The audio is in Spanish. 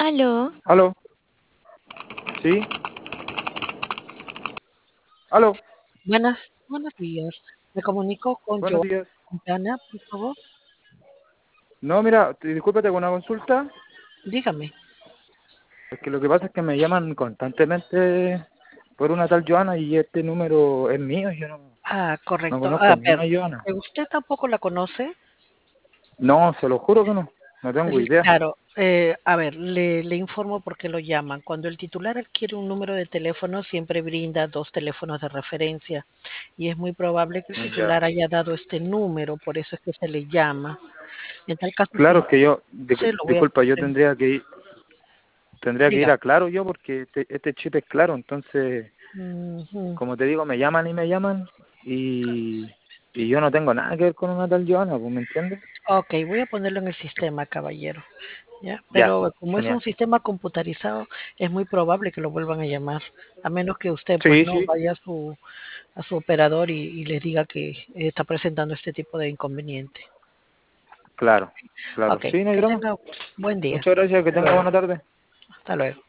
Aló, ¿Aló? ¿Sí? ¿Aló? Buenos días. Me comunico con Buenos Joana días. Quintana, por favor. No, mira, discúlpate con una consulta. Dígame. Es que lo que pasa es que me llaman constantemente por una tal Joana y este número es mío. Yo no Correcto. conozco A ninguna ver, Joana. ¿usted tampoco la conoce? No, se lo juro que no. No tengo idea. Claro. A ver, le informo por qué lo llaman. Cuando el titular adquiere un número de teléfono, siempre brinda dos teléfonos de referencia. Y es muy probable que el Ya. titular haya dado este número, por eso es que se le llama. En tal caso, Claro, como es que yo, se lo voy a disculpa, yo poner. tendría que ir Diga. a Claro yo porque este chip es Claro. Entonces, Ujú. como te digo, me llaman y me llaman y yo no tengo nada que ver con una tal Joana, ¿pues me entiendes? Ok, voy a ponerlo en el sistema, caballero. ¿Ya? Ya, Pero como es un genial. sistema computarizado, es muy probable que lo vuelvan a llamar, a menos que usted pues Sí, no sí, vaya a su operador y les diga que está presentando este tipo de inconveniente. claro, claro. Ok, Sí, no hay que drama. tenga buen día. Muchas gracias, que Hasta tenga luego. buena tarde. Hasta luego.